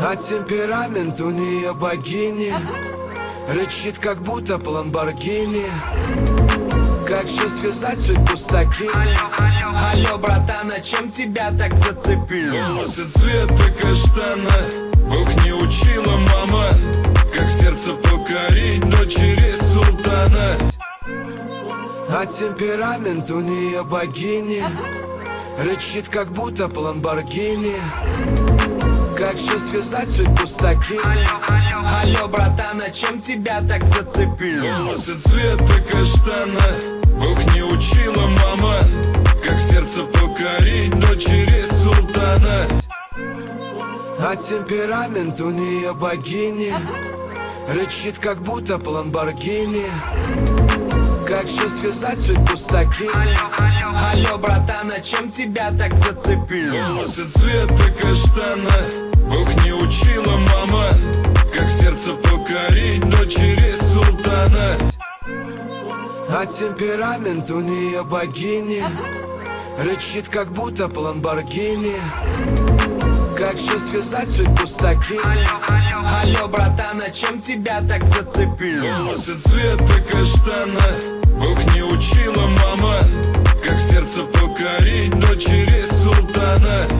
А темперамент у нее богини, рычит, как будто Ламборгини. Как же связать судьбу с таким? Алло, братан, а чем тебя так зацепил? Волосы цвета каштана, ох, не учила мама, как сердце покорить дочери султана. А темперамент у нее богини, рычит, как будто Ламборгини. Как же связать судьбу с таким? Алло, братан, а чем тебя так зацепил? Волосы цвета каштана, ох, не учила мама, как сердце покорить дочери султана. А темперамент у нее богини, рычит, как будто Ламборгини. Как же связать судьбу с таким? Алло, братан, а чем тебя так зацепил? Волосы цвета каштана, ох, не учила мама, как сердце покорить дочери султана. А темперамент у нее богини, рычит, как будто Ламборгини. Как же связать судьбу с таким? Алло, братан, а чем тебя так зацепил? Волосы цвета каштана, ох, не учила мама, как сердце покорить дочери султана.